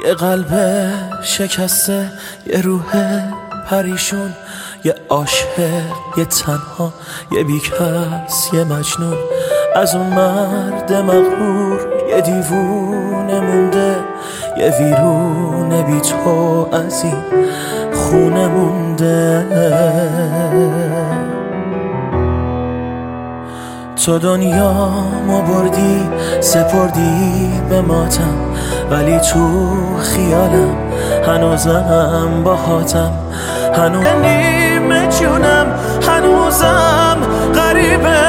یه قلب شکسته، یه روح پریشون، یه عاشق، یه تنها، یه بیکس، یه مجنون. از اون مرد مغرور یه دیوونه مونده، یه ویرونه بی تو از این خونه مونده. تو دنیامو بردی سپردی به ماتم، ولی تو خیالم هنوزم باهاتم. هنوز نیمه جونم هنوزم غریبه.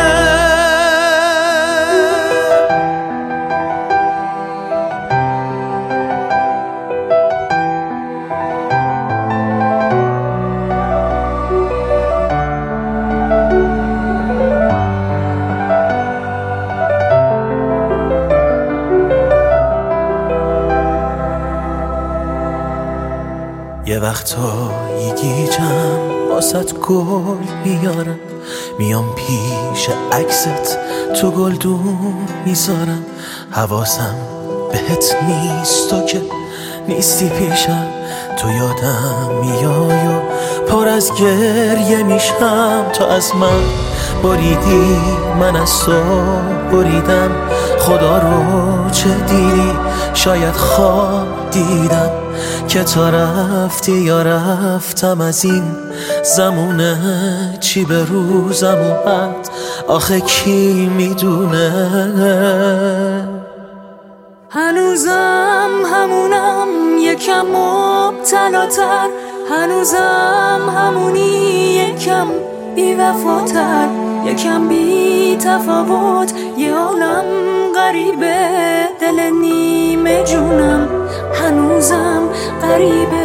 یه وقتایی گیجم واسط گل میارم، میام پیش عکست تو گلدون میذارم. حواسم بهت نیست تو که نیستی پیشم، تو یادم میای و پر از گریه میشم. تو از من بریدی من از تو بریدم، خدا رو چه دیدی؟ شاید خواب دیدم که تا رفتی یا رفتم از این زمونه. چی به روزم اومد آخه کی میدونه؟ هنوزم همونم یکم مبتلاتر، هنوزم همونی یکم بی‌وفاتر، یکم بی تفاوت، یه عالم غریبه. دل نیمه جونم هنوزم غریبه.